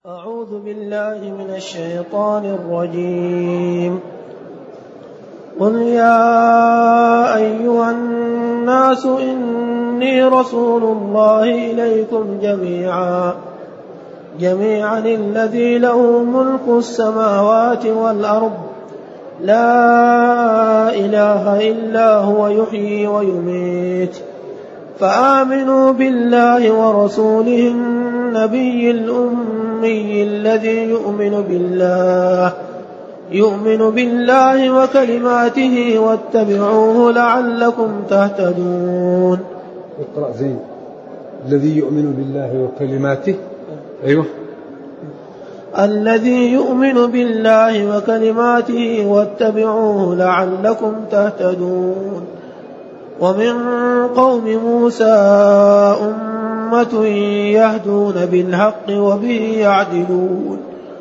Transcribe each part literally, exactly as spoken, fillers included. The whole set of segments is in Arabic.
أعوذ بالله من الشيطان الرجيم. قل يا أيها الناس إني رسول الله إليكم جميعا جميعا الذي له ملك السماوات والأرض لا إله إلا هو يحيي ويميت فآمنوا بالله ورسوله النبي الأمي الذي يؤمن بالله يؤمن بالله وكلماته واتبعوه لعلكم تهتدون. اقرأ زين. الذي يؤمن بالله وكلماته. أيوه. الذي يؤمن بالله وكلماته واتبعوه لعلكم تهتدون. ومن قوم موسى أمة يهدون بالحق وبه يعدلون.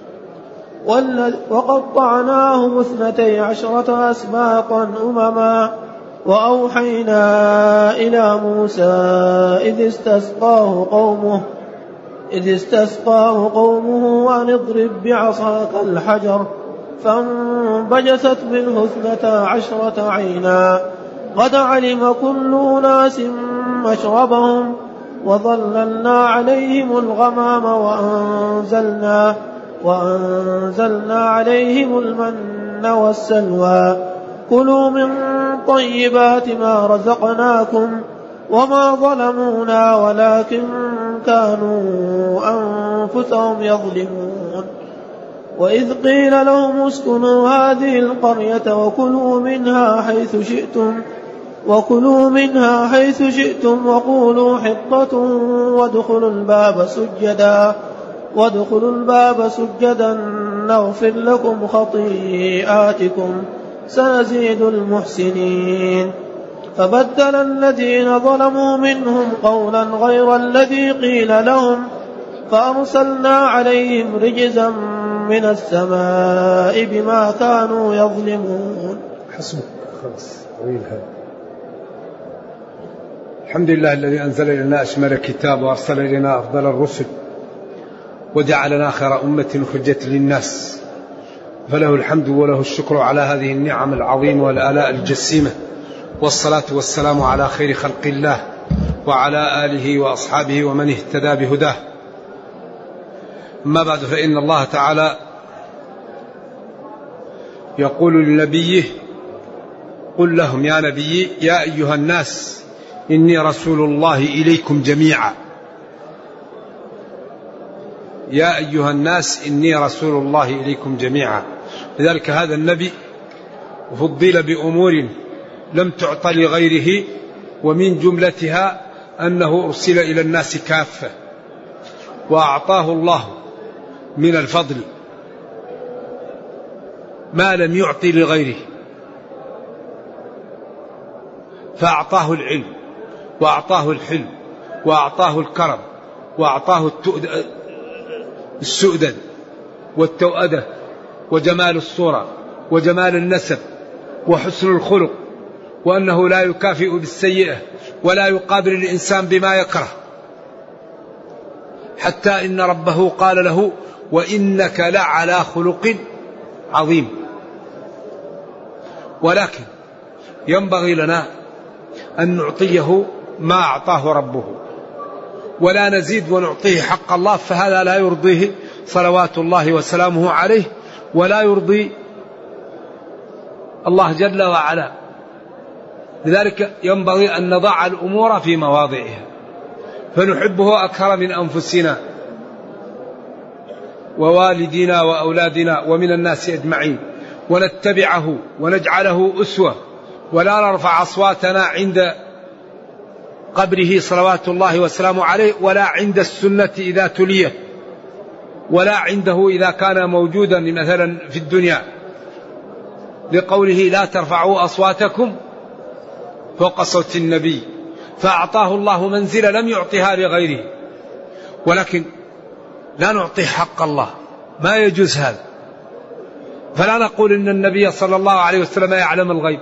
وقطعناهم اثنتي عشرة أسباطا أمما وأوحينا إلى موسى إذ استسقاه قومه إذ استسقاه قومه أن اضرب بعصاك الحجر فانبجست منه اثنتا عشرة عينا قد علم كل أناس مشربهم وظللنا عليهم الغمام وأنزلنا وأنزلنا عليهم المن والسلوى كلوا من طيبات ما رزقناكم وما ظلمونا ولكن كانوا أنفسهم يظلمون. وإذ قيل لهم اسكنوا هذه القرية وكلوا منها حيث شئتم وكلوا منها حيث شئتم وقولوا حطة وادخلوا الباب سجدا وادخلوا الباب سجدا نغفر لكم خطيئاتكم سنزيد المحسنين. فبدل الذين ظلموا منهم قولا غير الذي قيل لهم فأرسلنا عليهم رجزا من السماء بما كانوا يظلمون. حسبك خلاص طويل هذا. الحمد لله الذي أنزل إلينا أشمل كتاب وأرسل إلينا أفضل الرسل وجعلنا خير أمة أخرجت للناس فله الحمد وله الشكر على هذه النعم العظيمة والآلاء الجسيمة والصلاة والسلام على خير خلق الله وعلى آله وأصحابه ومن اهتدى بهداه. أما بعد فإن الله تعالى يقول لنبيه قل لهم يا نبي يا أيها الناس إني رسول الله إليكم جميعا. يا أيها الناس إني رسول الله إليكم جميعا. لذلك هذا النبي فضل بأمور لم تعط لغيره ومن جملتها أنه أرسل إلى الناس كافة وأعطاه الله من الفضل ما لم يعطي لغيره فأعطاه العلم وأعطاه الحلم وأعطاه الكرم وأعطاه السؤدد والتوأدة وجمال الصورة وجمال النسب وحسن الخلق وأنه لا يكافئ بالسيئة ولا يقابل الإنسان بما يكره حتى إن ربه قال له وإنك لعلى خلق عظيم. ولكن ينبغي لنا أن نعطيه ما أعطاه ربه ولا نزيد ونعطيه حق الله فهذا لا يرضيه صلوات الله وسلامه عليه ولا يرضي الله جل وعلا. لذلك ينبغي أن نضع الأمور في مواضعها فنحبه أكثر من أنفسنا ووالدنا وأولادنا ومن الناس أجمعين ونتبعه ونجعله أسوة ولا نرفع أصواتنا عند قبره صلوات الله وسلامه عليه ولا عند السنة إذا تليه ولا عنده إذا كان موجودا مثلا في الدنيا لقوله لا ترفعوا أصواتكم فوق صوت النبي فأعطاه الله منزلة لم يعطيها لغيره. ولكن لا نعطي حق الله ما يجوز هذا. فلا نقول إن النبي صلى الله عليه وسلم يعلم الغيب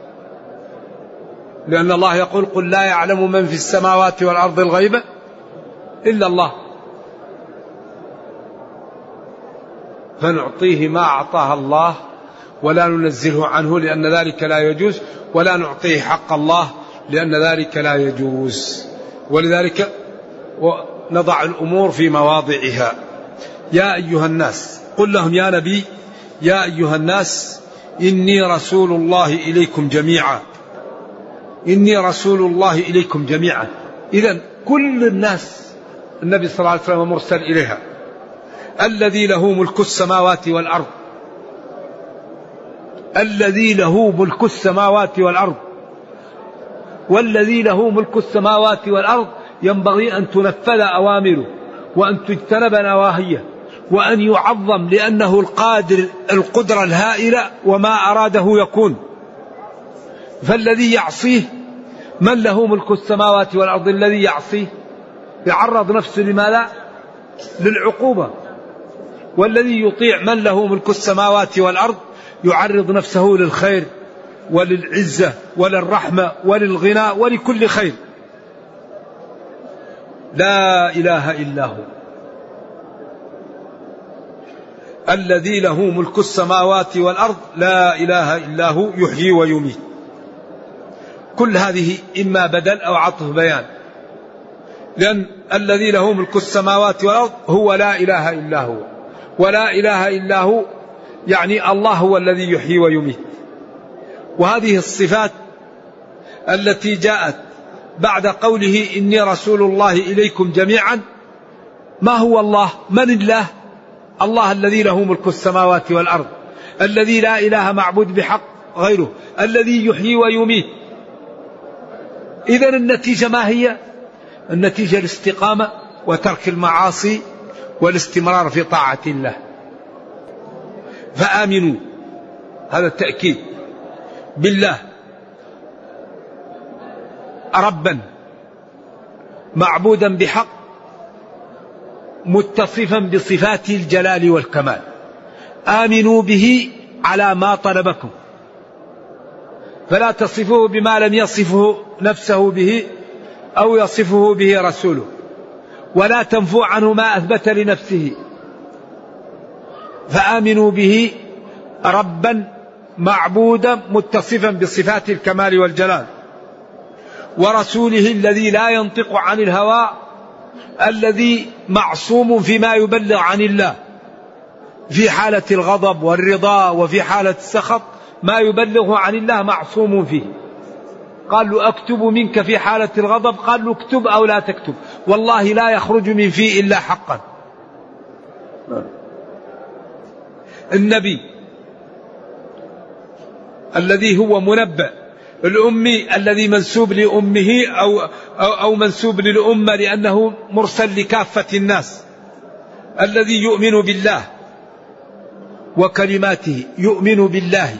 لأن الله يقول قل لا يعلم من في السماوات والأرض الغيب إلا الله. فنعطيه ما أعطاه الله ولا ننزله عنه لأن ذلك لا يجوز، ولا نعطيه حق الله لأن ذلك لا يجوز. ولذلك نضع الأمور في مواضعها. يا أيها الناس، قل لهم يا نبي يا أيها الناس إني رسول الله إليكم جميعا، إني رسول الله إليكم جميعا. إذن كل الناس النبي صلى الله عليه وسلم مرسل إليها. الذي له ملك السماوات والأرض، الذي له ملك السماوات والأرض، والذي له ملك السماوات والأرض ينبغي أن تنفذ أوامره وأن تجتنب نواهيه وأن يعظم، لأنه القادر القدرة الهائلة وما أراده يكون. فالذي يعصيه من له ملك السماوات والأرض، الذي يعصيه يعرض نفسه لما لا للعقوبة، والذي يطيع من له ملك السماوات والأرض يعرض نفسه للخير وللعزة وللرحمة وللغنى ولكل خير. لا إله إلا هو الذي له ملك السماوات والأرض، لا إله إلا هو يحيي ويميت. كل هذه إما بدل أو عطف بيان، لأن الذي له ملك السماوات والأرض هو لا إله إلا هو، ولا إله إلا هو يعني الله هو الذي يحيي ويميت. وهذه الصفات التي جاءت بعد قوله إني رسول الله إليكم جميعا. ما هو الله؟ من الله؟ الله الذي له ملك السماوات والأرض، الذي لا إله معبود بحق غيره، الذي يحيي ويميت. إذن النتيجة ما هي؟ النتيجة الاستقامة وترك المعاصي والاستمرار في طاعة الله. فآمنوا، هذا التأكيد، بالله ربا معبودا بحق متصفا بصفات الجلال والكمال. آمنوا به على ما طلبكم، فلا تصفوه بما لم يصفه نفسه به أو يصفه به رسوله، ولا تنفوا عنه ما أثبت لنفسه. فآمنوا به ربا معبودا متصفا بصفات الكمال والجلال، ورسوله الذي لا ينطق عن الهوى، الذي معصوم فيما يبلغ عن الله في حالة الغضب والرضا وفي حالة السخط، ما يبلغه عن الله معصوم فيه. قال له أكتب منك في حالة الغضب، قال له اكتب أو لا تكتب، والله لا يخرج من فيه إلا حقا. النبي الذي هو منبأ، الأمي الذي منسوب لأمه أو, أو, أو منسوب للأمة لأنه مرسل لكافة الناس، الذي يؤمن بالله وكلماته، يؤمن بالله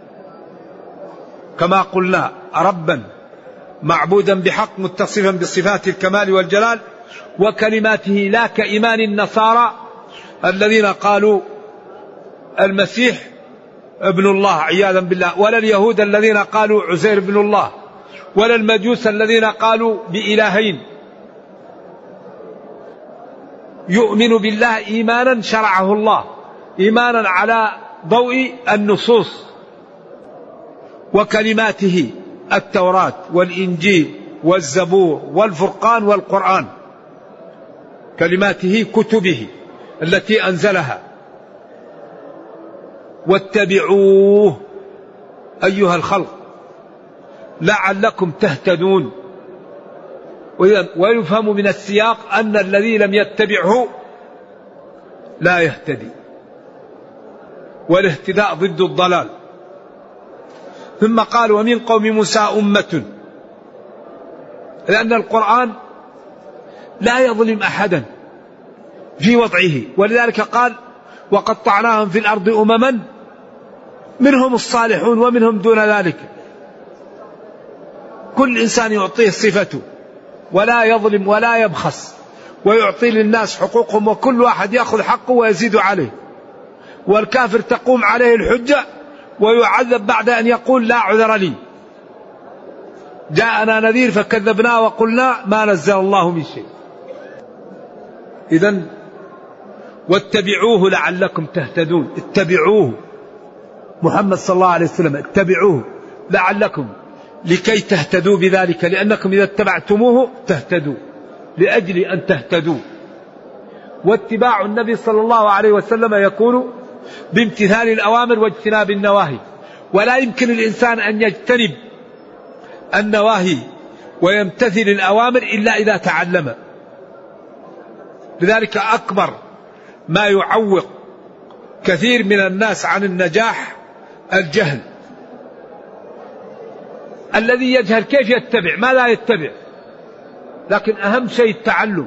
كما قلنا ربا معبودا بحق متصفا بصفات الكمال والجلال، وكلماته لا كإيمان النصارى الذين قالوا المسيح ابن الله عياذا بالله، ولا اليهود الذين قالوا عزير ابن الله، ولا المجوس الذين قالوا بإلهين. يؤمن بالله إيمانا شرعه الله، إيمانا على ضوء النصوص، وكلماته التوراة والإنجيل والزبور والفرقان والقرآن، كلماته كتبه التي أنزلها. واتبعوه أيها الخلق لعلكم تهتدون. ويفهم من السياق أن الذي لم يتبعه لا يهتدي، والاهتداء ضد الضلال. ثم قال ومن قوم موسى أمة، لأن القرآن لا يظلم أحدا في وضعه، ولذلك قال وقطعناهم في الأرض أمما منهم الصالحون ومنهم دون ذلك. كل إنسان يعطيه صفته ولا يظلم ولا يبخس، ويعطي للناس حقوقهم، وكل واحد يأخذ حقه ويزيد عليه. والكافر تقوم عليه الحجة ويعذب بعد أن يقول لا عذر لي، جاءنا نذير فكذبنا وقلنا ما نزل الله من شيء. إذن واتبعوه لعلكم تهتدون. اتبعوه محمد صلى الله عليه وسلم، اتبعوه لعلكم، لكي تهتدوا بذلك، لأنكم إذا اتبعتموه تهتدوا، لأجل أن تهتدوا. واتباع النبي صلى الله عليه وسلم يكون بامتثال الأوامر واجتناب النواهي، ولا يمكن الإنسان أن يجتنب النواهي ويمتثل الأوامر إلا إذا تعلم. لذلك أكبر ما يعوق كثير من الناس عن النجاح الجهل. الذي يجهل كيف يتبع؟ ما لا يتبع. لكن أهم شيء التعلم.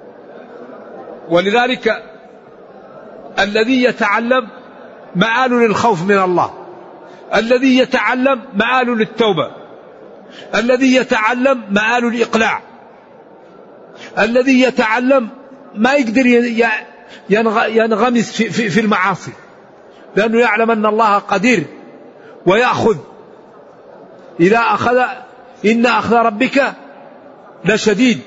ولذلك الذي يتعلم مآل للخوف من الله، الذي يتعلم مآل للتوبة، الذي يتعلم مآل الإقلاع، الذي يتعلم ما يقدر ينغمس في المعاصي، لأنه يعلم أن الله قدير ويأخذ. إذا أخذ إن أخذ ربك لشديد،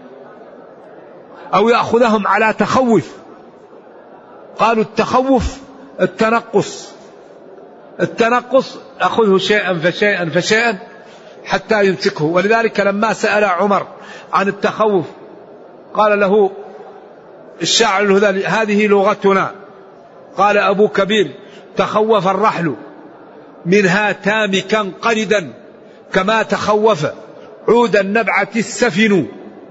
أو يأخذهم على تخوف. قالوا التخوف التنقص، التنقص أخذه شيئا فشيئا فشيئا حتى يمسكه. ولذلك لما سأل عمر عن التخوف قال له الشاعر الهذلي هذه لغتنا. قال أبو كبير تخوف الرحل منها تامكا قردا كما تخوف عود النبعة السفن.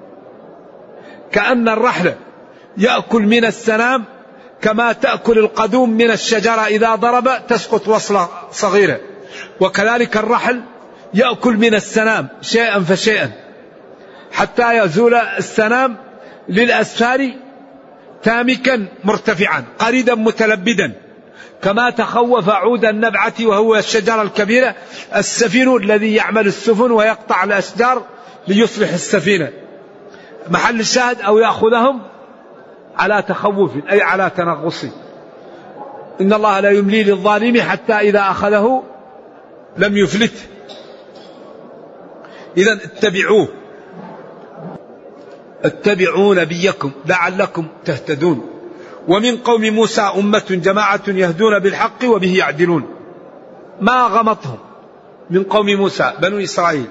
كأن الرحل يأكل من السنام كما تأكل القدوم من الشجرة، إذا ضرب تسقط وصلة صغيرة. وكذلك الرحل يأكل من السنام شيئا فشيئا حتى يزول السنام للأسفار تامكا مرتفعا قريدا متلبدا، كما تخوف عود النبعة وهو الشجرة الكبيرة السفين الذي يعمل السفن ويقطع الأشجار ليصلح السفينة. محل الشاهد أو يأخذهم على تخوف أي على تنغص. إن الله لا يملي للظالم حتى إذا أخذه لم يفلت. إذن اتبعوه، اتبعوا نبيكم لعلكم تهتدون. ومن قوم موسى أمة جماعة يهدون بالحق وبه يعدلون. ما غمطهم من قوم موسى بنو إسرائيل.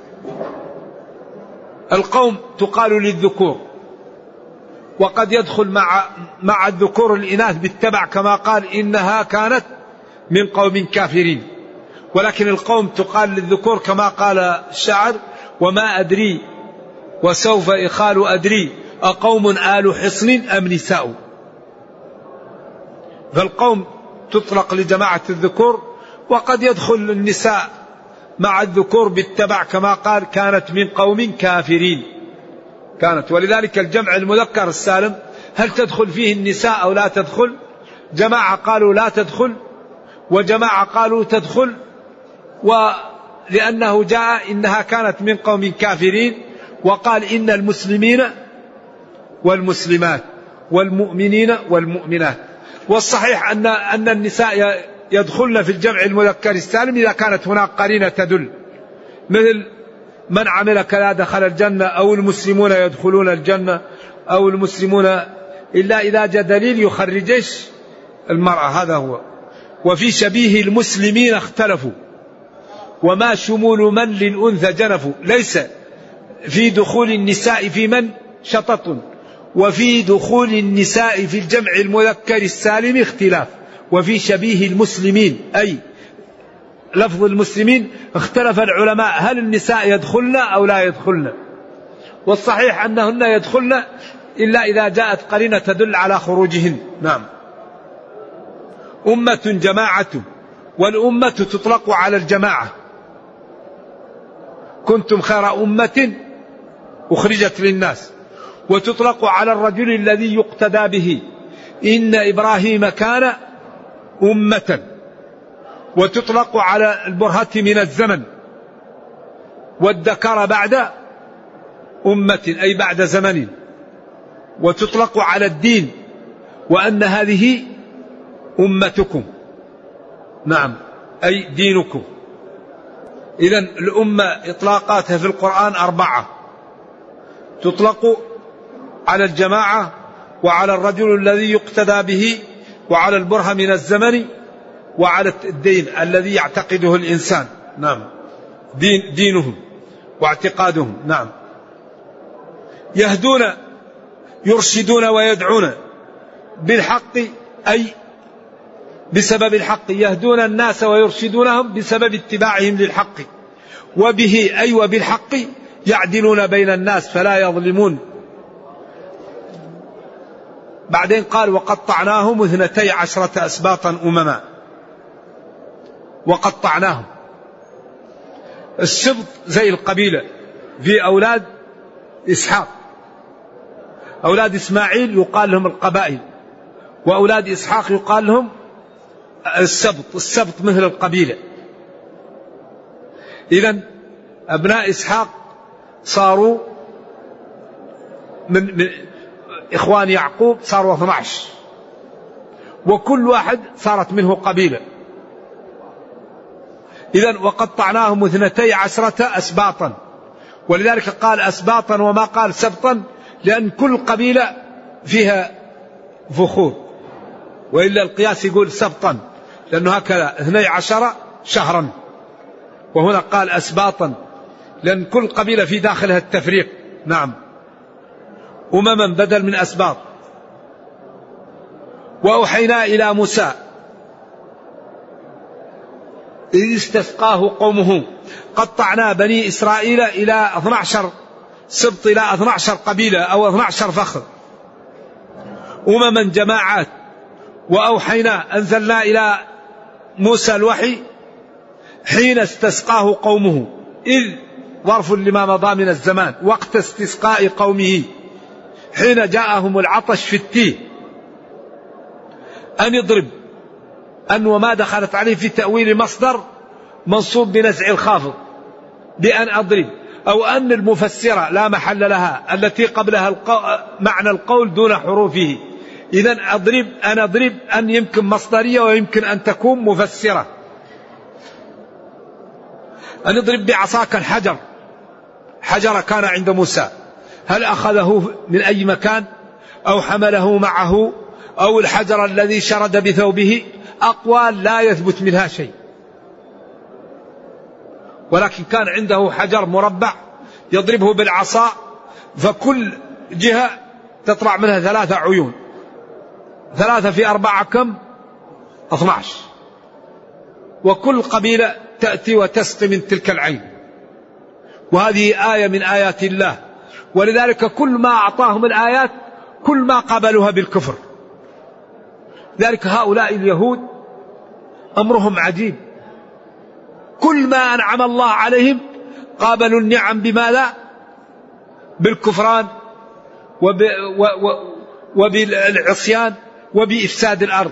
القوم تقال للذكور، وقد يدخل مع مع الذكور الإناث بالتبع كما قال إنها كانت من قوم كافرين. ولكن القوم تقال للذكور كما قال الشاعر وما أدري وسوف إخال أدري أقوم آل حصن أم نساء. فالقوم تطلق لجماعة الذكور، وقد يدخل النساء مع الذكور بالتبع كما قال كانت من قوم كافرين كانت. ولذلك الجمع المذكر السالم هل تدخل فيه النساء أو لا تدخل؟ جماعة قالوا لا تدخل وجماعة قالوا تدخل، ولأنه جاء إنها كانت من قوم كافرين، وقال إن المسلمين والمسلمات والمؤمنين والمؤمنات. والصحيح أن أن النساء يدخلن في الجمع المذكر السالم إذا كانت هناك قرينة تدل، مثل من عمل كذا دخل الجنة، أو المسلمون يدخلون الجنة، أو المسلمون، إلا إذا جاء دليل يخرجش المرأة. هذا هو. وفي شبيه المسلمين اختلفوا وما شمول من للأنثى جنفوا. ليس في دخول النساء في من شطط، وفي دخول النساء في الجمع المذكر السالم اختلاف. وفي شبيه المسلمين أي لفظ المسلمين اختلف العلماء هل النساء يدخلن أو لا يدخلن. والصحيح أنهن يدخلن إلا إذا جاءت قرينة تدل على خروجهن. نعم. أمة جماعة، والأمة تطلق على الجماعة. كنتم خير أمة أخرجت للناس، وتطلق على الرجل الذي يقتدى به. إن إبراهيم كان أمة. وتطلق على البرهة من الزمن، والذكر بعد أمة أي بعد زمن. وتطلق على الدين، وأن هذه أمتكم، نعم أي دينكم. إذن الأمة إطلاقاتها في القرآن أربعة: تطلق على الجماعة، وعلى الرجل الذي يقتدى به، وعلى البرهة من الزمن، وعلى الدين الذي يعتقده الإنسان. نعم، دين دينهم واعتقادهم. نعم، يهدون يرشدون ويدعون بالحق، أي بسبب الحق، يهدون الناس ويرشدونهم بسبب اتباعهم للحق، وبه أي وبالحق يعدلون بين الناس فلا يظلمون. بعدين قال وقطعناهم اثنتي عشرة أسباطا أمما. وقطعناهم، السبط زي القبيلة، في أولاد إسحاق، أولاد إسماعيل يقال لهم القبائل، وأولاد إسحاق يقال لهم السبط. السبط مثل القبيلة. إذن أبناء إسحاق صاروا من, من إخوان يعقوب صاروا اثني عشر، وكل واحد صارت منه قبيلة. إذن وقطعناهم اثنتي عشرة أسباطا، ولذلك قال أسباطا وما قال سبطا، لأن كل قبيلة فيها فخور، وإلا القياس يقول سبطا، لأنه هكذا اثني عشر شهرا، وهنا قال أسباطا لأن كل قبيلة في داخلها التفريق. نعم، أمما بدل من أسباط. وأوحينا إلى موسى إذ استسقاه قومه. قطعنا بني إسرائيل إلى اثني عشر سبط، إلى اثني عشر قبيلة أو اثني عشر فخر، أمما جماعات. وأوحينا أنزلنا إلى موسى الوحي حين استسقاه قومه، إذ ظرف لما مضى من الزمان، وقت استسقاء قومه حين جاءهم العطش في التيه. أن يضرب، أن وما دخلت عليه في تأويل مصدر منصوب بنزع الخافض بأن أضرب، أو أن المفسرة لا محل لها التي قبلها القو... معنى القول دون حروفه. إذن أضرب، أن أضرب، أن يمكن مصدرية ويمكن أن تكون مفسرة. أن يضرب بعصاك الحجر، حجر كان عند موسى، هل أخذه من أي مكان أو حمله معه أو الحجر الذي شرد بثوبه؟ أقوال لا يثبت منها شيء، ولكن كان عنده حجر مربع يضربه بالعصا، فكل جهة تطلع منها ثلاثة عيون، ثلاثة في أربعة كم؟ اثني عشر، وكل قبيلة تأتي وتسقي من تلك العين. وهذه آية من آيات الله، ولذلك كل ما أعطاهم الآيات كل ما قابلوها بالكفر. ذلك هؤلاء اليهود أمرهم عجيب، كل ما أنعم الله عليهم قابلوا النعم بماذا؟ بالكفران وب... و... و... وبالعصيان وبإفساد الأرض.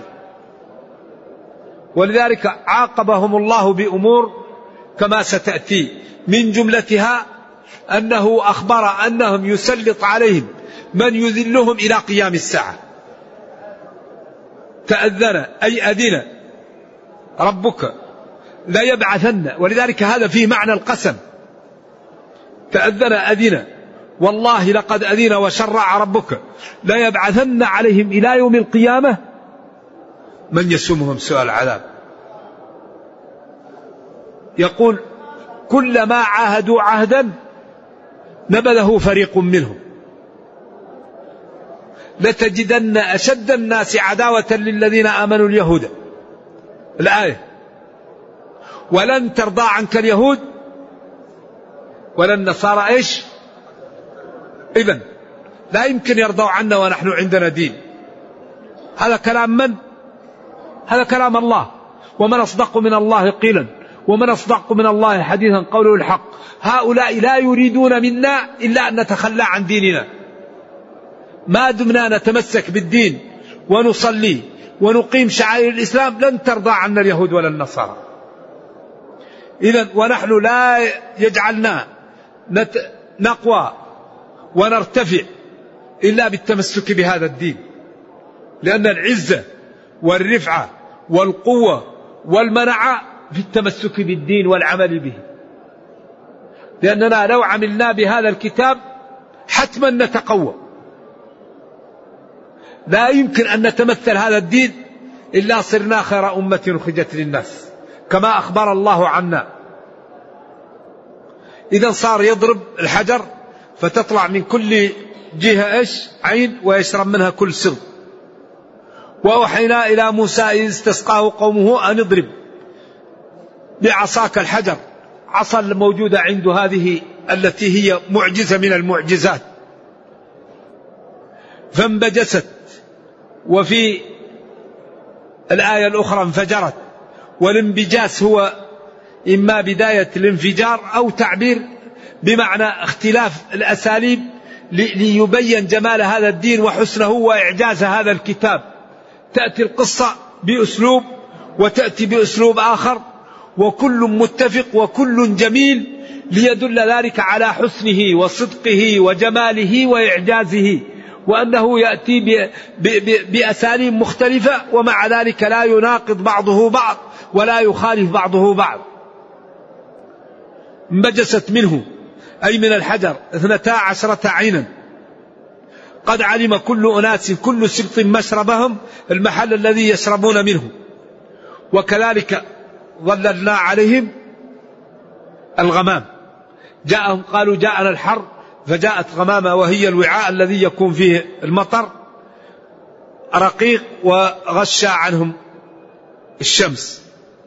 ولذلك عاقبهم الله بأمور كما ستأتي، من جملتها أنه أخبر أنهم يسلط عليهم من يذلهم إلى قيام الساعة. تأذن أي أذن ربك لا يبعثن، ولذلك هذا فيه معنى القسم. تأذن أذن، والله لقد أذن وشرع ربك لا يبعثن عليهم إلى يوم القيامة من يسومهم سوء العذاب. يقول كلما عاهدوا عهدا نبذه فريق منهم، لتجدن أشد الناس عداوة للذين آمنوا اليهود. الآية ولن ترضى عنك اليهود ولا النصارى إيش؟ إذن لا يمكن يرضوا عنا ونحن عندنا دين. هذا كلام من؟ هذا كلام الله. ومن أصدق من الله قيلا ومن أصدق من الله حديثا قوله الحق. هؤلاء لا يريدون منا إلا أن نتخلى عن ديننا، ما دمنا نتمسك بالدين ونصلي ونقيم شعائر الإسلام لن ترضى عنا اليهود ولا النصارى. إذن ونحن لا يجعلنا نقوى ونرتفع إلا بالتمسك بهذا الدين، لأن العزة والرفعة والقوة والمنعة في التمسك بالدين والعمل به. لأننا لو عملنا بهذا الكتاب حتما نتقوى، لا يمكن أن نتمثل هذا الدين إلا صرنا خير أمة أخرجت للناس كما أخبر الله عنا. إذا صار يضرب الحجر فتطلع من كل جهة إيش عين ويشرب منها كل سرب. وأوحينا إلى موسى إذ استسقاه قومه أن اضرب بعصاك الحجر، عصا الموجودة عنده هذه التي هي معجزة من المعجزات، فانبجست. وفي الآية الأخرى انفجرت، والانبجاس هو إما بداية الانفجار أو تعبير بمعنى اختلاف الأساليب ليبين جمال هذا الدين وحسنه وإعجاز هذا الكتاب. تأتي القصة بأسلوب وتأتي بأسلوب آخر، وكل متفق وكل جميل ليدل ذلك على حسنه وصدقه وجماله وإعجازه، وأنه يأتي بأساليب مختلفة ومع ذلك لا يناقض بعضه بعض ولا يخالف بعضه بعض. انبجست منه أي من الحجر اثنتا عشرة عينا قد علم كل أناس كل سبط مشربهم، المحل الذي يشربون منه. وكذلك ظللنا عليهم الغمام، جاءهم قالوا جاءنا الحر فجاءت غمامة وهي الوعاء الذي يكون فيه المطر رقيق وغشى عنهم الشمس.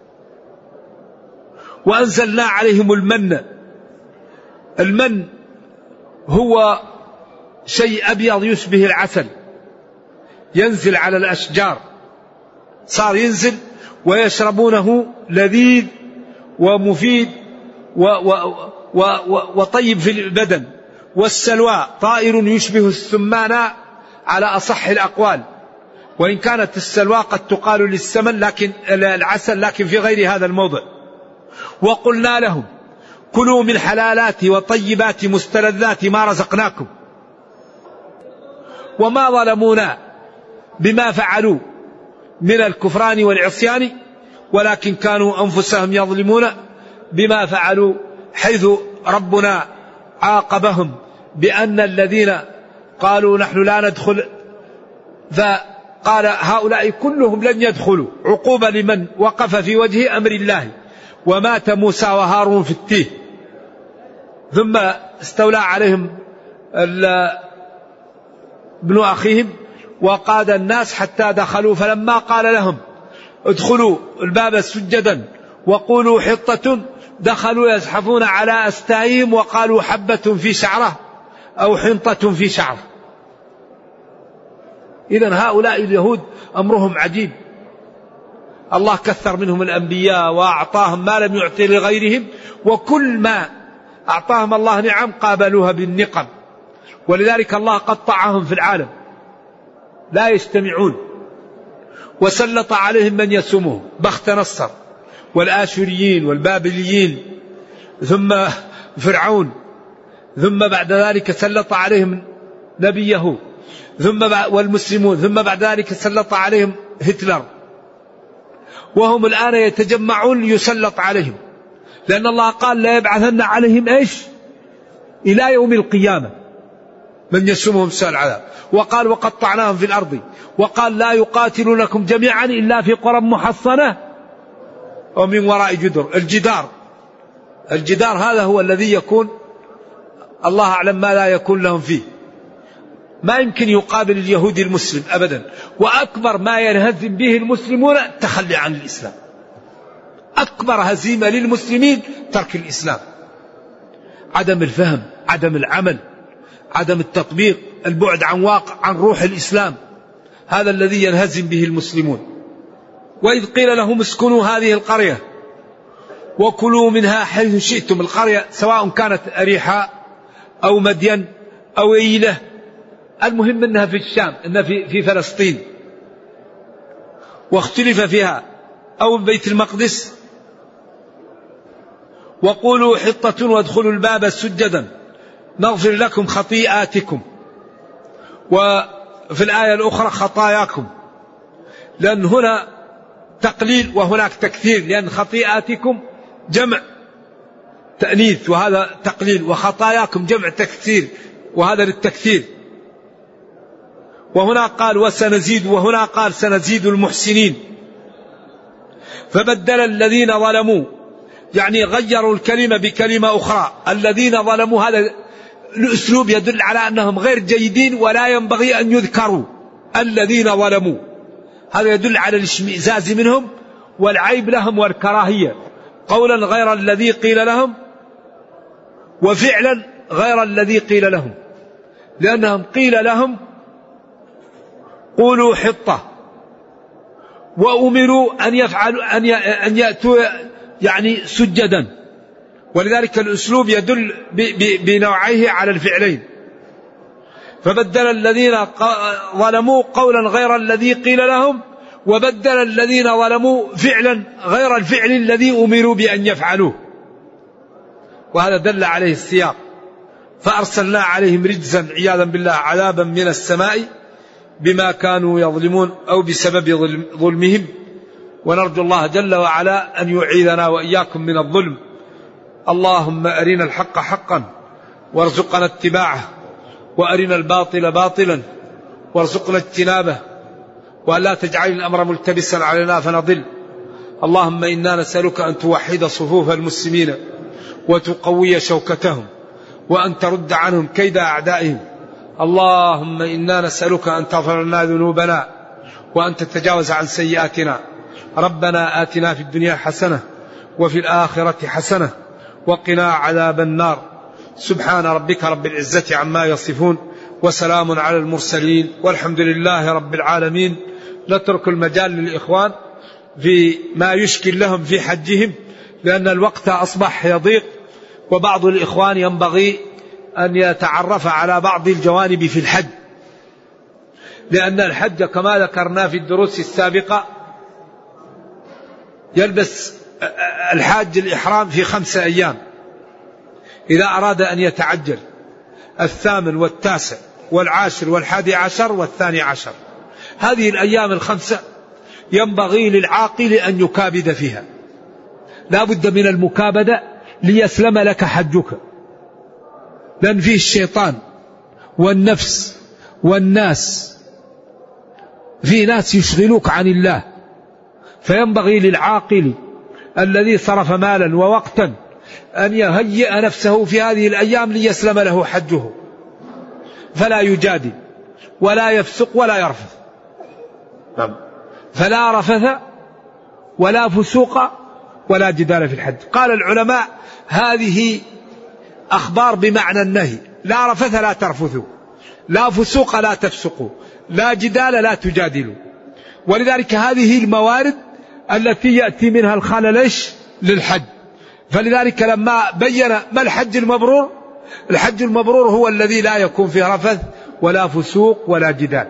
وأنزلنا عليهم المن. المن هو شيء أبيض يشبه العسل ينزل على الأشجار، صار ينزل ويشربونه لذيذ ومفيد و و و و وطيب في البدن. والسلوى طائر يشبه السمانة على أصح الأقوال، وإن كانت السلوى قد تقال للسمن لكن العسل لكن في غير هذا الموضع. وقلنا لهم كلوا من حلالات وطيبات مستلذات ما رزقناكم وما ظلمونا بما فعلوا من الكفران والعصيان ولكن كانوا أنفسهم يظلمون بما فعلوا، حيث ربنا عاقبهم بأن الذين قالوا نحن لا ندخل فقال هؤلاء كلهم لن يدخلوا، عقوبة لمن وقف في وجه أمر الله. ومات موسى وهارون في التيه، ثم استولى عليهم ابن أخيهم وقاد الناس حتى دخلوا، فلما قال لهم ادخلوا الباب سجدا وقولوا حطة دخلوا يزحفون على أستاههم وقالوا حبة في شعره أو حنطة في شعره. إذن هؤلاء اليهود أمرهم عجيب، الله كثر منهم الأنبياء وأعطاهم ما لم يعطي لغيرهم، وكل ما أعطاهم الله نعم قابلوها بالنقم، ولذلك الله قطعهم في العالم لا يجتمعون. وسلط عليهم من يسومهم بخت نصر والآشوريين والبابليين ثم فرعون، ثم بعد ذلك سلط عليهم نبيه ثم والمسلمون، ثم بعد ذلك سلط عليهم هتلر، وهم الآن يتجمعون ليسلط عليهم، لأن الله قال لا يبعثن عليهم إيش إلى يوم القيامة من يسومهم سوء العذاب. وقال وقطعناهم في الأرض، وقال لا يقاتلونكم جميعا إلا في قرى محصنة ومن وراء جدر. الجدار الجدار هذا هو الذي يكون الله أعلم ما لا يكون لهم فيه، ما يمكن يقابل اليهود المسلم أبدا. وأكبر ما ينهزم به المسلمون التخلي عن الإسلام، أكبر هزيمة للمسلمين ترك الإسلام، عدم الفهم، عدم العمل، عدم التطبيق، البعد عن واقع عن روح الإسلام، هذا الذي ينهزم به المسلمون. وإذ قيل لهم اسكنوا هذه القرية وكلوا منها حيث شئتم، القرية سواء كانت أريحاء أو مدين أو إيلة، المهم أنها في الشام، أنها في, في فلسطين واختلف فيها، أو بيت المقدس. وقولوا حطة وادخلوا الباب سجدا نغفر لكم خطيئاتكم، وفي الآية الأخرى خطاياكم، لأن هنا تقليل وهناك تكثير، لأن خطيئاتكم جمع تأنيث وهذا تقليل، وخطاياكم جمع تكثير وهذا للتكثير. وهنا قال وسنزيد، وهنا قال سنزيد المحسنين. فبدل الذين ظلموا، يعني غيروا الكلمة بكلمة أخرى. الذين ظلموا هذا الأسلوب يدل على أنهم غير جيدين ولا ينبغي أن يذكروا. الذين ظلموا هذا يدل على الاشمئزاز منهم والعيب لهم والكراهية. قولا غير الذي قيل لهم وفعلا غير الذي قيل لهم، لأنهم قيل لهم قولوا حطة، وأمروا أن يفعلوا أن يأتوا يعني سجدا، ولذلك الأسلوب يدل بنوعيه على الفعلين. فبدل الذين ظلموا قولا غير الذي قيل لهم، وبدل الذين ظلموا فعلا غير الفعل الذي أمروا بأن يفعلوه، وهذا دل عليه السياق. فأرسلنا عليهم رجزا عياذا بالله عذابا من السماء بما كانوا يظلمون أو بسبب ظلمهم، ونرجو الله جل وعلا أن يعيذنا وإياكم من الظلم. اللهم أرنا الحق حقا وارزقنا اتباعه، وأرنا الباطل باطلا وارزقنا اجتنابه، ولا تجعل الأمر ملتبسا علينا فنضل. اللهم إنا نسألك أن توحد صفوف المسلمين وتقوي شوكتهم، وأن ترد عنهم كيد أعدائهم. اللهم إنا نسألك أن تغفر لنا ذنوبنا وأن تتجاوز عن سيئاتنا. ربنا آتنا في الدنيا حسنة وفي الآخرة حسنة وقنا عذاب النار. سبحان ربك رب العزة عما يصفون، وسلام على المرسلين، والحمد لله رب العالمين. نترك المجال للإخوان في ما يشكل لهم في حجهم، لأن الوقت أصبح يضيق، وبعض الإخوان ينبغي أن يتعرف على بعض الجوانب في الحج، لأن الحج كما ذكرنا في الدروس السابقة يلبس الحاج الإحرام في خمسة أيام إذا أراد أن يتعجل: الثامن والتاسع والعاشر والحادي عشر والثاني عشر. هذه الأيام الخمسة ينبغي للعاقل أن يكابد فيها، لا بد من المكابدة ليسلم لك حجك، لأن فيه الشيطان والنفس والناس، في ناس يشغلوك عن الله. فينبغي للعاقل الذي صرف مالا ووقتا أن يهيئ نفسه في هذه الأيام ليسلم له حجه، فلا يجادل ولا يفسق ولا يرفث. فلا رفث ولا فسوق ولا جدال في الحج. قال العلماء هذه أخبار بمعنى النهي: لا رفث لا ترفثوا، لا فسوق لا تفسقوا، لا جدال لا تجادلوا. ولذلك هذه الموارد التي يأتي منها الخلل للحج. فلذلك لما بين ما الحج المبرور، الحج المبرور هو الذي لا يكون فيه رفث ولا فسوق ولا جدال.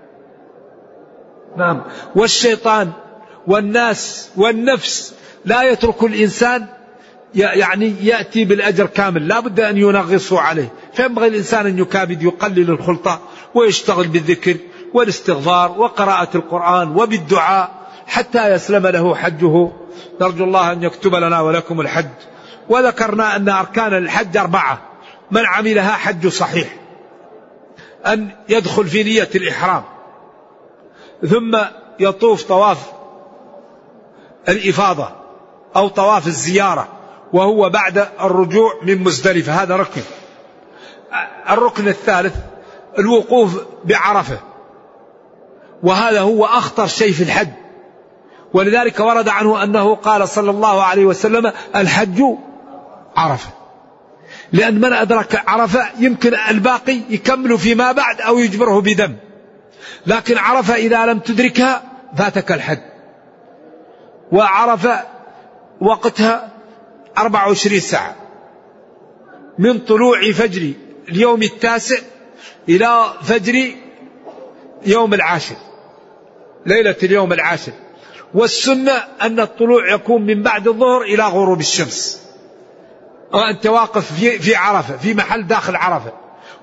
نعم. والشيطان والناس والنفس لا يترك الإنسان يعني يأتي بالأجر كامل، لا بد أن ينغصوا عليه. فينبغي الإنسان أن يكابد، يقلل الخلطة ويشتغل بالذكر والاستغفار وقراءة القرآن وبالدعاء حتى يسلم له حجه. نرجو الله أن يكتب لنا ولكم الحج. وذكرنا أن أركان الحج أربعة: من عملها حج صحيح، أن يدخل في نية الإحرام، ثم يطوف طواف الإفاضة أو طواف الزيارة وهو بعد الرجوع من مزدلفة، هذا ركن. الركن الثالث الوقوف بعرفة، وهذا هو أخطر شيء في الحج. ولذلك ورد عنه أنه قال صلى الله عليه وسلم: الحج عرفة. لأن من أدرك عرفة يمكن الباقي يكمل فيما بعد أو يجبره بدم، لكن عرفة إذا لم تدركها فاتك الحج. وعرفة وقتها أربع وعشرين ساعة من طلوع فجر اليوم التاسع إلى فجر يوم العاشر، ليلة اليوم العاشر. والسنة أن الطلوع يكون من بعد الظهر إلى غروب الشمس، وأنت واقف في, في عرفة في محل داخل عرفة.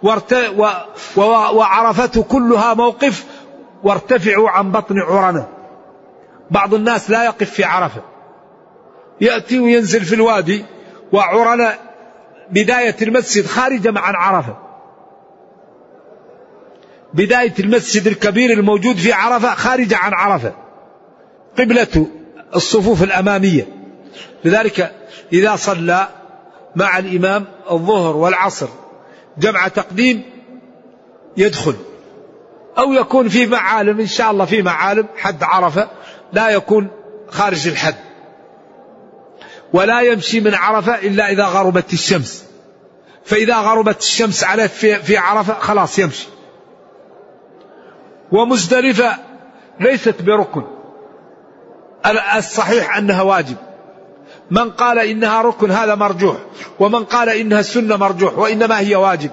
وعرفته كلها موقف، وارتفعوا عن بطن عرنة. بعض الناس لا يقف في عرفة، يأتي وينزل في الوادي، وعرنة بداية المسجد خارجة عن عرفة. بداية المسجد الكبير الموجود في عرفة خارج عن عرفة، قبلة الصفوف الأمامية. لذلك إذا صلى مع الإمام الظهر والعصر جمع تقديم يدخل، أو يكون في معالم، إن شاء الله في معالم حد عرفة لا يكون خارج الحد، ولا يمشي من عرفة إلا إذا غربت الشمس، فإذا غربت الشمس عليه في عرفة خلاص يمشي. ومزدلفة ليست بركن، الصحيح أنها واجب. من قال إنها ركن هذا مرجوح، ومن قال إنها سنة مرجوح، وإنما هي واجب.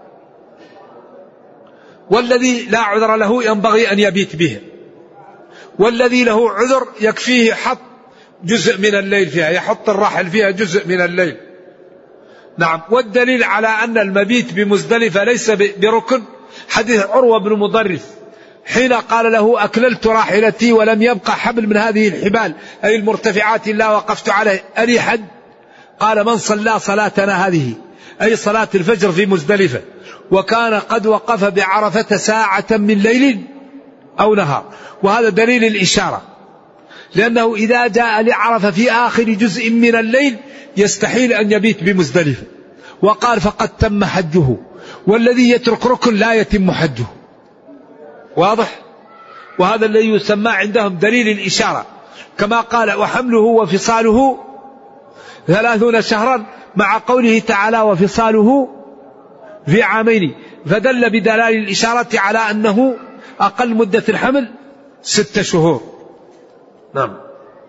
والذي لا عذر له ينبغي أن يبيت به، والذي له عذر يكفيه حط جزء من الليل فيها، يحط الرحل فيها جزء من الليل. نعم. والدليل على أن المبيت بمزدلفة ليس بركن حديث عروة بن مضرس حين قال له أكللت راحلتي ولم يبقى حبل من هذه الحبال أي المرتفعات إلا وقفت عليه ألي حد؟ قال من صلى صلاتنا هذه أي صلاة الفجر في مزدلفة وكان قد وقف بعرفة ساعة من ليل أو نهار. وهذا دليل الإشارة، لأنه إذا جاء لعرفة في آخر جزء من الليل يستحيل أن يبيت بمزدلفة. وقال فقد تم حجه، والذي يترك ركن لا يتم حجه. واضح؟ وهذا الذي يسمى عندهم دليل الإشارة، كما قال وحمله وفصاله ثلاثون شهرا مع قوله تعالى وفصاله في عامين، فدل بدلال الإشارة على أنه أقل مدة الحمل ست شهور. نعم.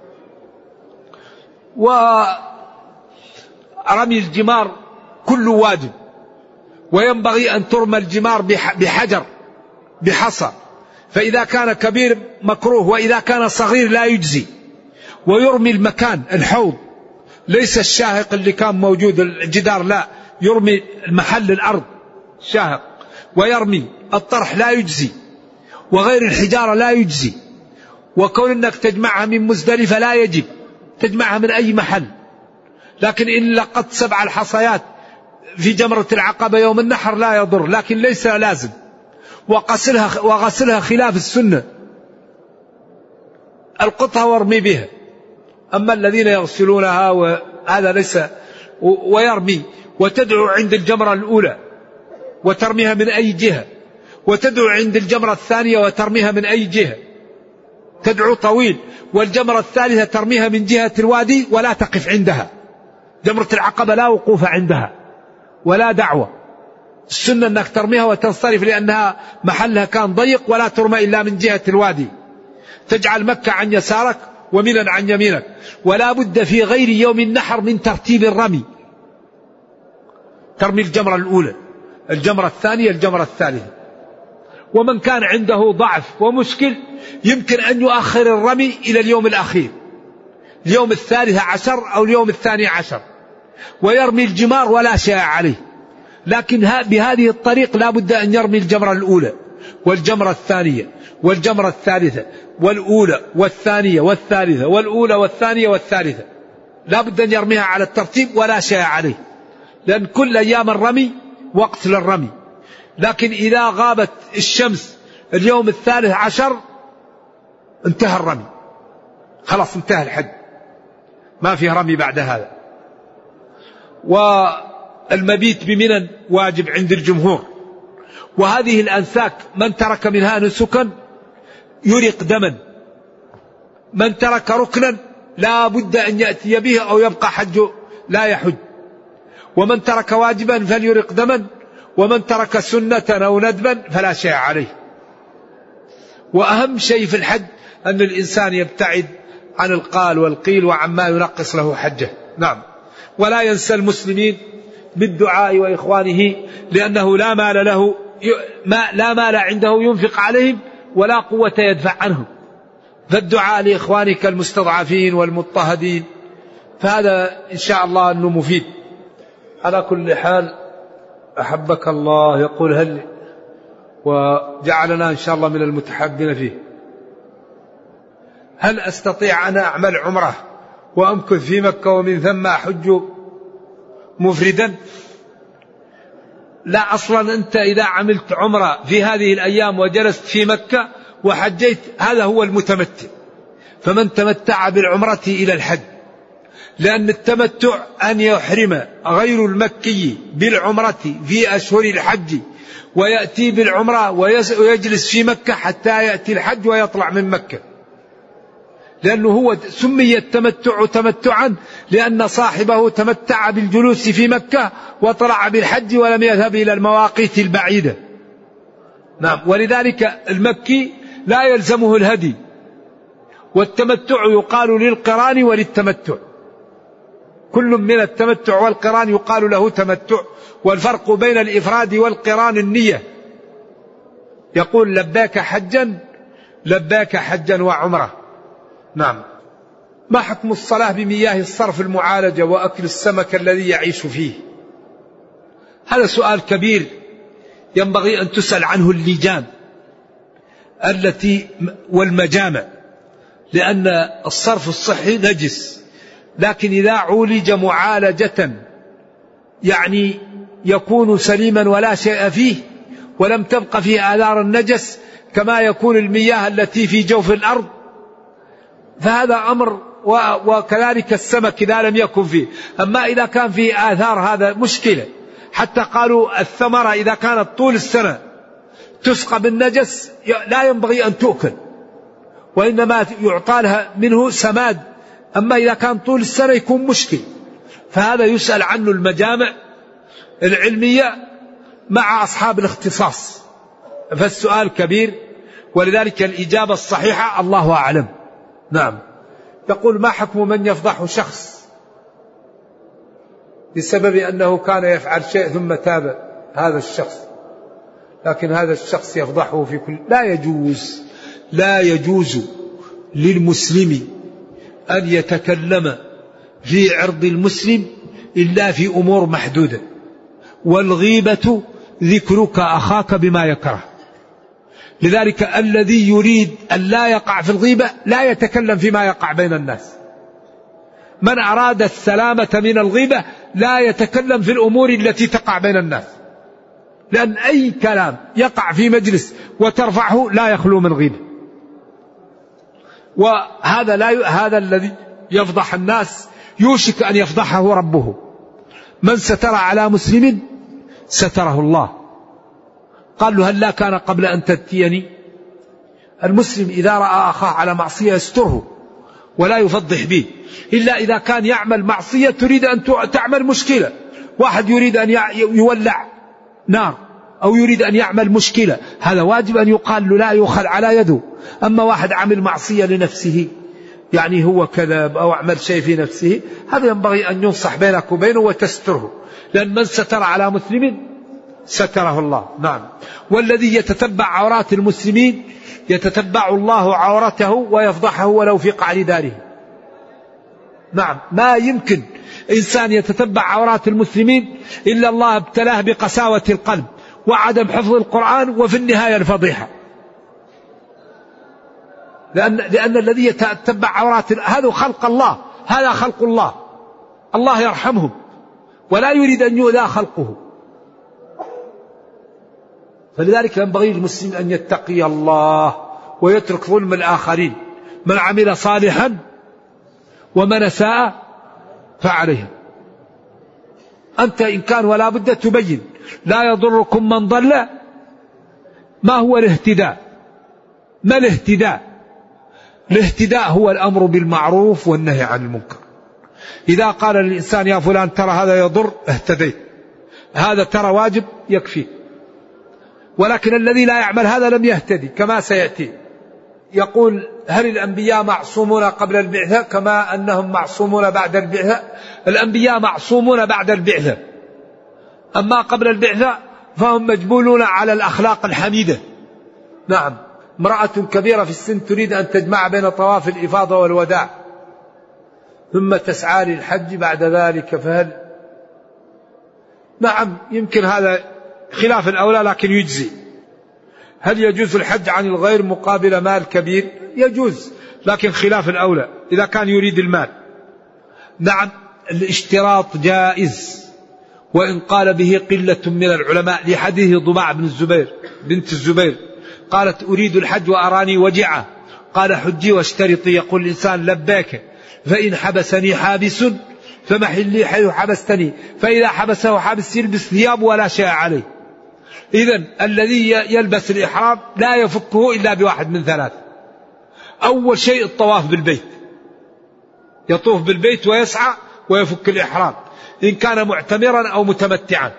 ورمي الجمار كله واجب، وينبغي أن ترمى الجمار بحجر بحصى، فإذا كان كبير مكروه، وإذا كان صغير لا يجزي. ويرمي المكان الحوض، ليس الشاهق اللي كان موجود الجدار، لا، يرمي المحل الأرض شاهق. ويرمي الطرح لا يجزي، وغير الحجارة لا يجزي. وكون أنك تجمعها من مزدلفة لا يجب، تجمعها من أي محل. لكن إن لقت سبع الحصيات في جمرة العقبة يوم النحر لا يضر، لكن ليس لازم. وغسلها وغسلها خلاف السنة، القطها وارمي بها. أما الذين يغسلونها وهذا ليس. ويرمي وتدعو عند الجمرة الأولى وترميها من أي جهة، وتدعو عند الجمرة الثانية وترميها من أي جهة، تدعو طويل. والجمرة الثالثة ترميها من جهة الوادي ولا تقف عندها. جمرة العقبة لا وقوف عندها ولا دعوة، السنة أنك ترميها وتنصرف، لأنها محلها كان ضيق، ولا ترمى إلا من جهة الوادي. تجعل مكة عن يسارك ومنى عن يمينك. ولا بد في غير يوم النحر من ترتيب الرمي، ترمي الجمرة الأولى، الجمرة الثانية، الجمرة الثالثة. ومن كان عنده ضعف ومشكل يمكن أن يؤخر الرمي إلى اليوم الأخير، اليوم الثالث عشر أو اليوم الثاني عشر، ويرمي الجمار ولا شيء عليه. لكن بهذه الطريق لا بد أن يرمي الجمرة الأولى والجمرة الثانية والجمرة الثالثة والأولى والثانية والثالثة والأولى والثانية والثالثة، لا بد أن يرميها على الترتيب ولا شيء عليه، لأن كل أيام الرمي وقت للرمي. لكن إذا غابت الشمس اليوم الثالث عشر انتهى الرمي، خلاص انتهى الحج، ما فيه رمي بعد هذا. والمبيت بمنى واجب عند الجمهور. وهذه الأنساك من ترك منها نسكا يرق دما، من ترك ركنا لا بد أن يأتي به أو يبقى حجه لا يحج. ومن ترك واجبا فليرق دما، ومن ترك سنة أو ندبا فلا شيء عليه. وأهم شيء في الحج أن الإنسان يبتعد عن القال والقيل وعما ينقص له حجه. نعم. ولا ينسى المسلمين بالدعاء وإخوانه، لأنه لا مال له ما لا مال عنده ينفق عليهم ولا قوة يدفع عنهم. فالدعاء لإخوانك المستضعفين والمضطهدين، فهذا إن شاء الله أنه مفيد. على كل حال أحبك الله يقول هل وجعلنا إن شاء الله من المتحابين فيه. هل أستطيع أن أعمل عمره وأمكث في مكة ومن ثم أحج مفردا؟ لا أصلا أنت إذا عملت عمرة في هذه الأيام وجلست في مكة وحجيت هذا هو المتمتع. فمن تمتع بالعمرة إلى الحج، لأن التمتع أن يحرم غير المكي بالعمرة في أشهر الحج ويأتي بالعمرة ويجلس في مكة حتى يأتي الحج ويطلع من مكة، لأنه هو سمي التمتع تمتعا لأن صاحبه تمتع بالجلوس في مكة وطلع بالحج ولم يذهب إلى المواقيت البعيدة. نعم. ولذلك المكي لا يلزمه الهدي، والتمتع يقال للقران وللتمتع، كل من التمتع والقران يقال له تمتع. والفرق بين الإفراد والقران النية. يقول لباك حجا، لباك حجا وعمرة. نعم. ما حكم الصلاة بمياه الصرف المعالجة وأكل السمك الذي يعيش فيه؟ هذا سؤال كبير ينبغي أن تسأل عنه اللجان التي والمجامع، لأن الصرف الصحي نجس، لكن إذا عولج معالجة يعني يكون سليما ولا شيء فيه ولم تبق فيه آثار النجس كما يكون المياه التي في جوف الأرض، فهذا أمر. وكذلك السمك إذا لم يكن فيه. أما إذا كان فيه آثار هذا مشكلة. حتى قالوا الثمرة إذا كانت طول السنة تسقى بالنجس لا ينبغي أن تؤكل، وإنما يعطى لها منه سماد. أما إذا كان طول السنة يكون مشكل، فهذا يسأل عنه المجامع العلمية مع أصحاب الاختصاص، فالسؤال كبير. ولذلك الإجابة الصحيحة الله أعلم. نعم. يقول ما حكم من يفضح شخص بسبب أنه كان يفعل شيء ثم تاب هذا الشخص، لكن هذا الشخص يفضحه في كل. لا يجوز لا يجوز للمسلم أن يتكلم في عرض المسلم إلا في أمور محدودة، والغيبة ذكرك أخاك بما يكره. لذلك الذي يريد أن لا يقع في الغيبة لا يتكلم فيما يقع بين الناس. من أراد السلامة من الغيبة لا يتكلم في الأمور التي تقع بين الناس، لأن أي كلام يقع في مجلس وترفعه لا يخلو من غيبة. وهذا لا ي... هذا الذي يفضح الناس يوشك أن يفضحه ربه. من ستر على مسلم ستره الله. قال له هل لا كان قبل أن تأتيني؟ المسلم إذا رأى أخاه على معصية يستره ولا يفضح به، إلا إذا كان يعمل معصية تريد أن تعمل مشكلة. واحد يريد أن يولع نار أو يريد أن يعمل مشكلة، هذا واجب أن يقال له لا يؤخذ على يده. أما واحد عمل معصية لنفسه، يعني هو كذب أو عمل شيء في نفسه، هذا ينبغي أن ينصح بينك وبينه وتستره، لأن من ستر على مسلم ستره الله. نعم. والذي يتتبع عورات المسلمين يتتبع الله عورته ويفضحه ولو في قعر داره. نعم. ما يمكن إنسان يتتبع عورات المسلمين إلا الله ابتلاه بقساوة القلب وعدم حفظ القرآن، وفي النهاية الفضيحة. لأن, لأن الذي يتتبع عورات هذا خلق الله، هذا خلق الله، الله يرحمهم ولا يريد أن يؤذى خلقه. فلذلك ينبغي للمسلم أن يتقي الله ويترك ظلم الآخرين. من عمل صالحا ومن أساء فعليه. أنت إن كان ولا بد تبين. لا يضركم من ضل. ما هو الاهتداء؟ ما الاهتداء؟ الاهتداء هو الأمر بالمعروف والنهي عن المنكر. إذا قال للإنسان يا فلان ترى هذا يضر اهتديت، هذا ترى واجب يكفي. ولكن الذي لا يعمل هذا لم يهتدي كما سيأتي. يقول هل الأنبياء معصومون قبل البعثة كما أنهم معصومون بعد البعثة؟ الأنبياء معصومون بعد البعثة، أما قبل البعثة فهم مجبولون على الأخلاق الحميدة. نعم. امرأة كبيرة في السن تريد أن تجمع بين طواف الإفاضة والوداع ثم تسعى للحج بعد ذلك، فهل؟ نعم يمكن هذا خلاف الأولى لكن يجزي. هل يجوز الحج عن الغير مقابل مال كبير؟ يجوز، لكن خلاف الأولى إذا كان يريد المال. نعم الاشتراط جائز وإن قال به قلة من العلماء، لحديث ضباع بن الزبير بنت الزبير قالت أريد الحج وأراني وجعة، قال حجي واشترطي. يقول الإنسان لباك فإن حبسني حابس فمحلي حيث حبستني، فإذا حبسه حابس يلبس ثياب ولا شيء عليه. إذن الذي يلبس الإحرام لا يفكه إلا بواحد من ثلاث. أول شيء الطواف بالبيت، يطوف بالبيت ويسعى ويفك الإحرام إن كان معتمرا أو متمتعا،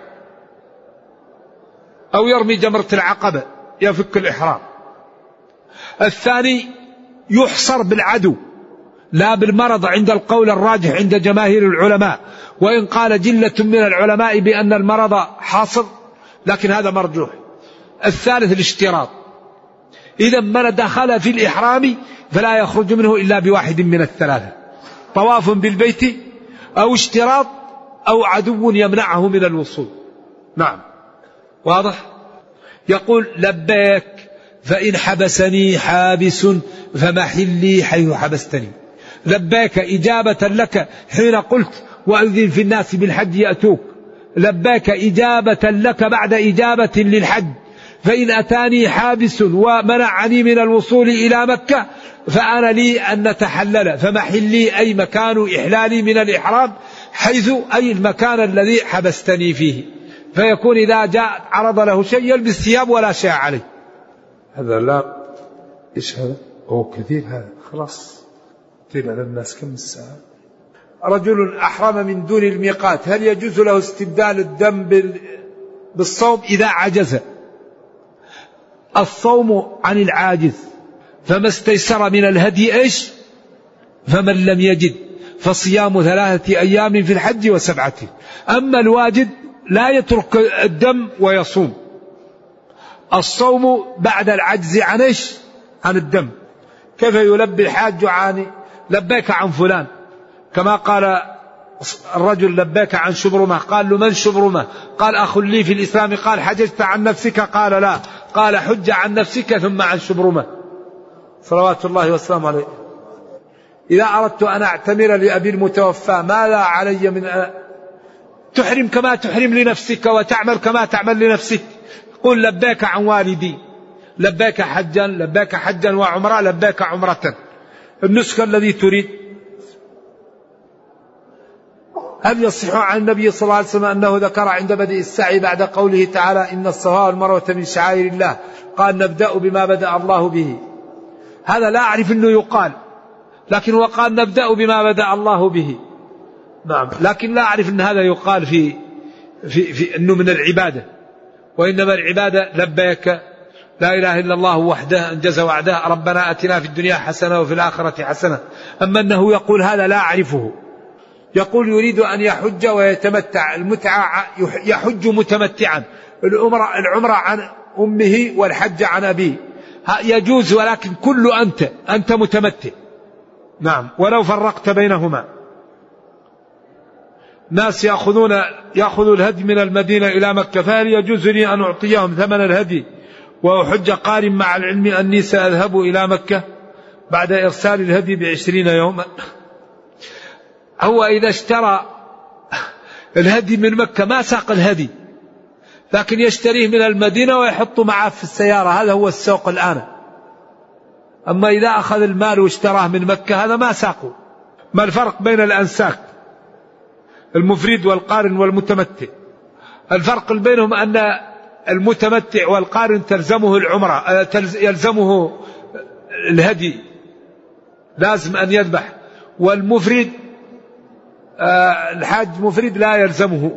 أو يرمي جمرة العقبة يفك الإحرام. الثاني يحصر بالعدو لا بالمرض عند القول الراجح عند جماهير العلماء، وإن قال جلة من العلماء بأن المرض حاصر لكن هذا مرجوح. الثالث الاشتراط، إذا من دخل في الإحرام فلا يخرج منه إلا بواحد من الثلاثة، طواف بالبيت أو اشتراط أو عدو يمنعه من الوصول. نعم واضح. يقول لبيك فإن حبسني حابس فمحلي حيث حبستني. لبيك إجابة لك حين قلت وأذن في الناس بالحج يأتوك، لبيك إجابة لك بعد إجابة للحج. فإن أتاني حابس ومنعني من الوصول إلى مكة فأنا لي أن نتحلل، فمحلي أي مكان إحلالي من الإحرام حيث أي المكان الذي حبستني فيه. فيكون إذا جاء عرض له شيء يلبس ثياب ولا شيء عليه. هذا لا إيش هذا؟ أوه كثير هذا، خلاص كثير على الناس. كم الساعة؟ رجل أحرم من دون الميقات، هل يجوز له استبدال الدم بالصوم إذا عجز؟ الصوم عن العاجز، فما استيسر من الهدي إيش؟ فمن لم يجد فصيام ثلاثة أيام في الحج وسبعة. أما الواجد لا يترك الدم ويصوم. الصوم بعد العجز عن إيش؟ عن الدم. كيف يلبي الحاج عن لبيك عن فلان، كما قال الرجل لبيك عن شبرمة، قال له من شبرمة؟ قال أخ لي في الإسلام. قال حججت عن نفسك؟ قال لا. قال حج عن نفسك ثم عن شبرمة، صلوات الله وسلامه عليه. إذا أردت أن أعتمر لأبي المتوفى ماذا علي من أ... تحرم كما تحرم لنفسك وتعمل كما تعمل لنفسك. قل لبيك عن والدي، لبيك حجا، لبيك حجا وعمرة، لبيك عمرة، النسك الذي تريد. هل يصح عن النبي صلى الله عليه وسلم أنه ذكر عند بدء السعي بعد قوله تعالى إن الصفا والمروة من شعائر الله قال نبدأ بما بدأ الله به؟ هذا لا أعرف أنه يقال، لكن هو قال نبدأ بما بدأ الله به. نعم، لكن لا أعرف أن هذا يقال في, في, في أنه من العبادة، وإنما العبادة لبيك لا إله إلا الله وحده أنجز وعده ربنا أتنا في الدنيا حسنة وفي الآخرة حسنة. أما أنه يقول هذا لا أعرفه. يقول يريد أن يحج ويتمتع، المتعة يحج متمتعا، العمرة, العمرة عن أمه والحج عن أبيه يجوز، ولكن كل أنت أنت متمتع. نعم، ولو فرقت بينهما. ناس يأخذون يأخذوا الهدي من المدينة إلى مكة، فهل يجوز لي أن أعطيهم ثمن الهدي وأحج قارن مع العلم أني سأذهب إلى مكة بعد إرسال الهدي بعشرين يوما؟ هو إذا اشترى الهدي من مكة ما ساق الهدي، لكن يشتريه من المدينة ويحطه معه في السيارة، هذا هو السوق الآن. أما إذا أخذ المال واشتراه من مكة هذا ما ساقه. ما الفرق بين الأنساك المفرد والقارن والمتمتع؟ الفرق بينهم أن المتمتع والقارن تلزمه العمرة، يلزمه الهدي لازم أن يذبح، والمفرد الحاج مفرد لا يلزمه.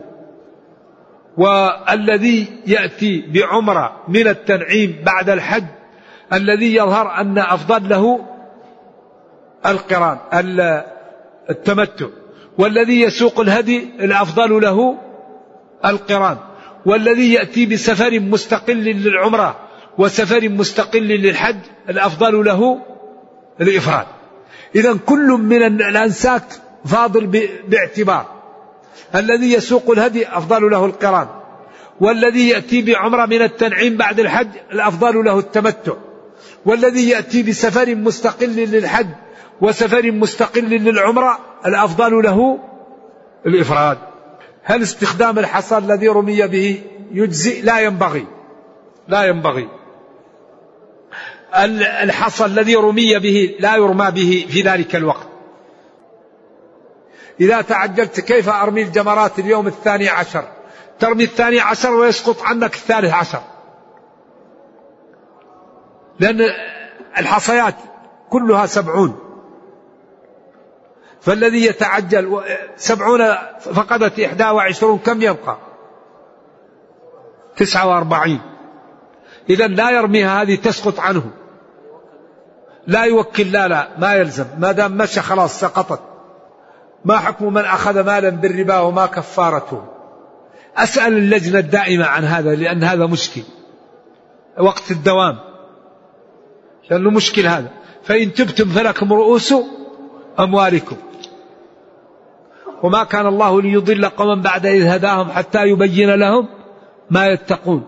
والذي يأتي بعمرة من التنعيم بعد الحج الذي يظهر أن أفضل له القران التمتع، والذي يسوق الهدي الأفضل له القران، والذي يأتي بسفر مستقل للعمرة وسفر مستقل للحج الأفضل له الإفراد. إذن كل من الأنساك فاضل باعتبار. الذي يسوق الهدي أفضل له القران، والذي يأتي بعمرة من التنعيم بعد الحج الأفضل له التمتع، والذي يأتي بسفر مستقل للحج وسفر مستقل للعمرة الأفضل له الإفراد. هل استخدام الحصى الذي رمي به يجزئ؟ لا ينبغي، لا ينبغي. الحصى الذي رمي به لا يرمى به في ذلك الوقت. إذا تعجلت كيف أرمي الجمرات اليوم الثاني عشر؟ ترمي الثاني عشر ويسقط عنك الثالث عشر، لأن الحصيات كلها سبعون، فالذي يتعجل سبعون فقدت إحدى وعشرون، كم يبقى؟ تسعة وأربعين. إذا لا يرميها، هذه تسقط عنه. لا يوكل، لا لا ما يلزم، ما دام مشى خلاص سقطت. ما حكم من أخذ مالا بالربا وما كفارته؟ أسأل اللجنة الدائمة عن هذا، لأن هذا مشكل وقت الدوام، لأنه مشكل هذا. فإن تبتم فلكم رؤوس أموالكم، وما كان الله ليضل قوما بعد إذ هداهم حتى يبين لهم ما يتقون.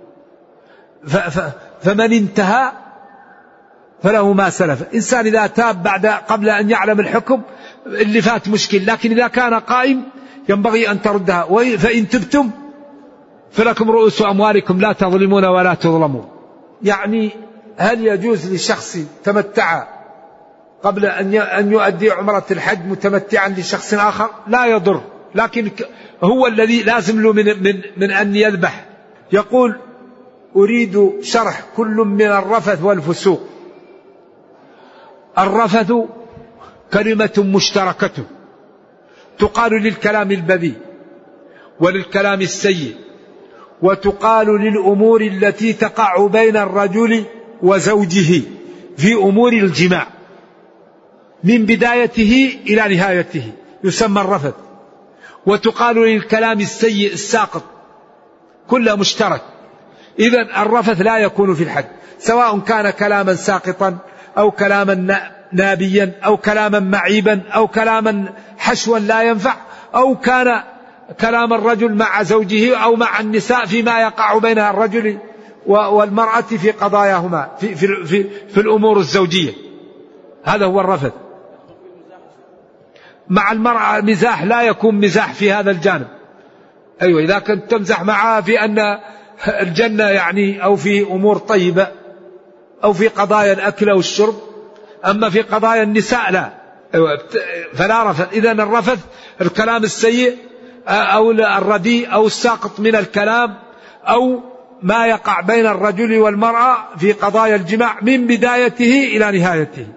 فمن انتهى فله ما سلف. إنسان إذا تاب بعد قبل أن يعلم الحكم اللي فات مشكل، لكن إذا كان قائم ينبغي أن تردها. فإن تبتم فلكم رؤوس أموالكم لا تظلمون ولا تظلمون. يعني هل يجوز لشخص تمتع قبل أن يؤدي عمرة الحج متمتعا لشخص آخر؟ لا يضر، لكن هو الذي لازم له من, من, من أن يذبح. يقول: أريد شرح كل من الرفث والفسوق. الرفث كلمة مشتركة تقال للكلام البذيء وللكلام السيء، وتقال للأمور التي تقع بين الرجل وزوجه في أمور الجماع من بدايته إلى نهايته، يسمى الرفث. وتقال للكلام السيء الساقط، كله مشترك. إذن الرفث لا يكون في الحج، سواء كان كلاما ساقطا أو كلاما نابيا أو كلاما معيبا أو كلاما حشوا لا ينفع، أو كان كلام الرجل مع زوجه أو مع النساء فيما يقع بين الرجل والمرأة في قضاياهما في, في, في, في الأمور الزوجية. هذا هو الرفث. مع المرأة مزاح لا يكون مزاح في هذا الجانب. أيوة، إذا كنت تمزح معها في أن الجنة يعني، أو في أمور طيبة، أو في قضايا الأكل أو الشرب. أما في قضايا النساء لا. أيوة، فلا رفث. إذن الرفث الكلام السيء أو الرديء أو الساقط من الكلام، أو ما يقع بين الرجل والمرأة في قضايا الجماع من بدايته إلى نهايته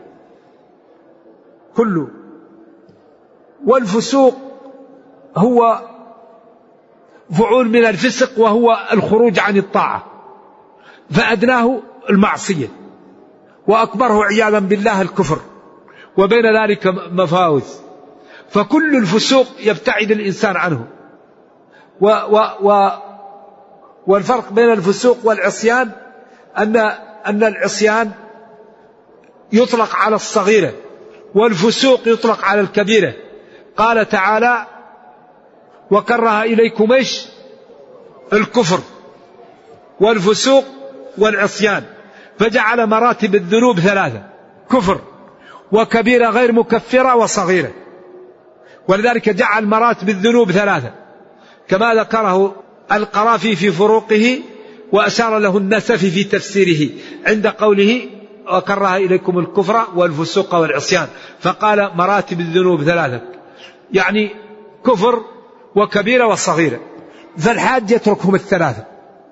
كله. والفسوق هو فعول من الفسق، وهو الخروج عن الطاعة، فأدناه المعصية، وأكبره عياذا بالله الكفر، وبين ذلك مفاوز. فكل الفسوق يبتعد الإنسان عنه. و و و والفرق بين الفسوق والعصيان أن أن العصيان يطلق على الصغيرة، والفسوق يطلق على الكبيرة. قال تعالى: وكره إليكم إيش؟ الكفر والفسوق والعصيان، فجعل مراتب الذنوب ثلاثة: كفر وكبيرة غير مكفرة وصغيرة. ولذلك جعل مراتب الذنوب ثلاثة كما ذكره القرافي في فروقه، وأشار له النسفي في تفسيره عند قوله: وكره إليكم الكفر والفسوق والعصيان، فقال مراتب الذنوب ثلاثة، يعني كفر وكبيرة وصغيرة. فالحاج يتركهم الثلاثة،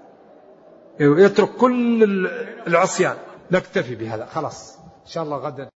يترك كل العصيان. نكتفي بهذا خلاص إن شاء الله غدا.